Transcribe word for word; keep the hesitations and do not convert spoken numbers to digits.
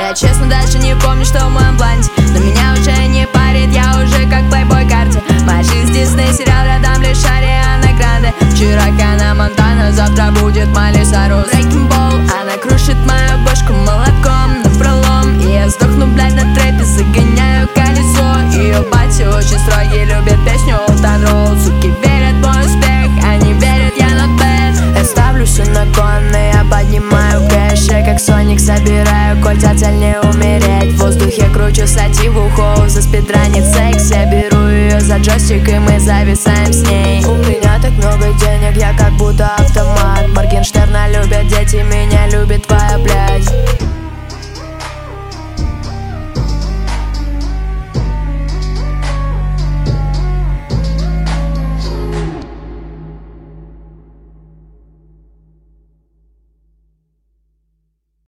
Я честно даже не помню, что в моем плане, но меня уже не парит, я уже как плейбой карте. Моя жизнь Дисней, сериал рядом лишь Ариана Гранде. Вчера Ханна Монтана, завтра будет Майли Сайрус. Breaking Ball, она крушит мою бошку молотком напролом. И я сдохну, блядь, на трэпе, загоняю колесо. Ее батя очень строгий, любит песню Old Town Road. Суки верят в мой успех, они верят, я not bad. Я ставлю все на кон, и я поднимаю кэш. Я как Соник собираю кольца, цель не умереть. В воздухе кручу сативу, хоу, за спидранит секс. Я беру ее за джойстик, и мы зависаем с ней. У меня так много денег, я как будто автомат. Моргенштерна любят дети, меня любит твоя